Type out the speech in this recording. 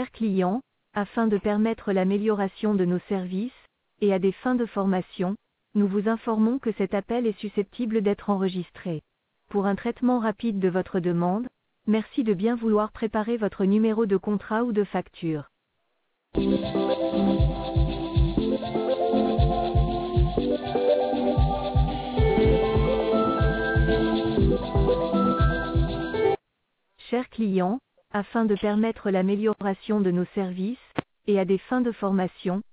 Chers clients, afin de permettre l'amélioration de nos services, et à des fins de formation, nous vous informons que cet appel est susceptible d'être enregistré. Pour un traitement rapide de votre demande, merci de bien vouloir préparer votre numéro de contrat ou de facture. Chers clients, afin de permettre l'amélioration de nos services, et à des fins de formation,